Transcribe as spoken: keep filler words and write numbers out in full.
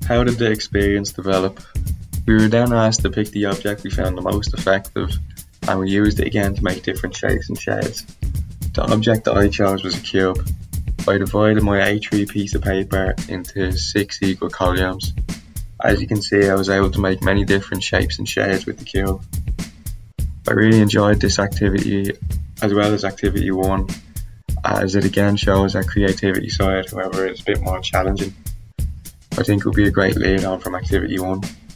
How did the experience develop? We were then asked to pick the object we found the most effective, and we used it again to make different shapes and shades. The object that I chose was a cube. I divided my A three piece of paper into six equal columns. As you can see, I was able to make many different shapes and shades with the cube. I really enjoyed this activity as well as activity one, as it again shows our creativity side, however it's a bit more challenging. I think it will be a great lead on from activity one.